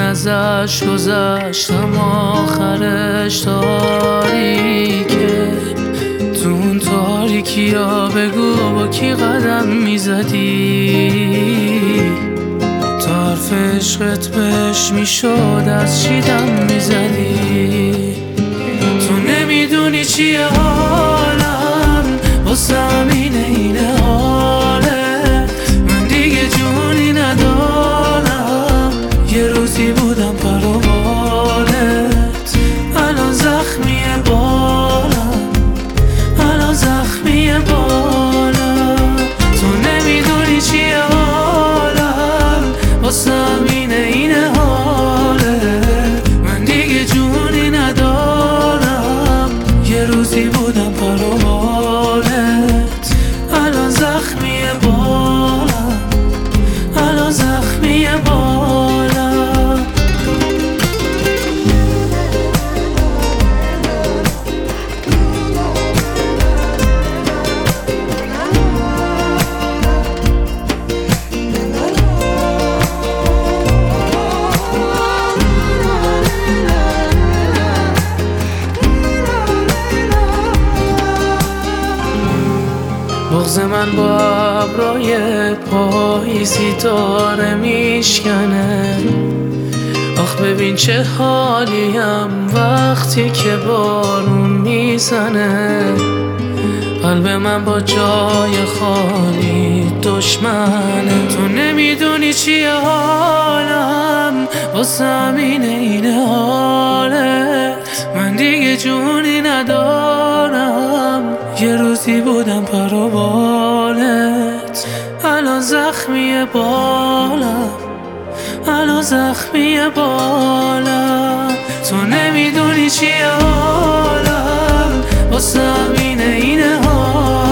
ازش گذشتم آخرش تاریکه. تو اون تاریکی ها بگو با کی قدم میزدی، تا حرف عشقت بهش میشد از چی دم میزدی. تو نمیدونی چیه حالم، واسه همینه اینه حاله. من دیگه جونی ندارم، یه روزی بودم پر و بالت. الان زخمیه بالم، الان زخمیه بالم. تو نمیدونی چیه حالم، واسه همینه اینه حاله. من دیگه جونی ندارم، یه روزی بودم پر و بالت. الان زخمیه بالم، الان زخمیه بالم. بغض من با ابرای پاییزی داره میشکنه. آخ ببین چه حالیم وقتی که بارون میزنه. قلب من با جای خالی دشمنه. تو نمیدونی چیه حالم، واسه همینه اینه حاله. من دیگه جونی ندارم، یه روزی بودم پر و بالت. الان زخمیه بالم، الان زخمیه بالم. تو نمیدونی چیه حالم، واسه همینه اینه حالم.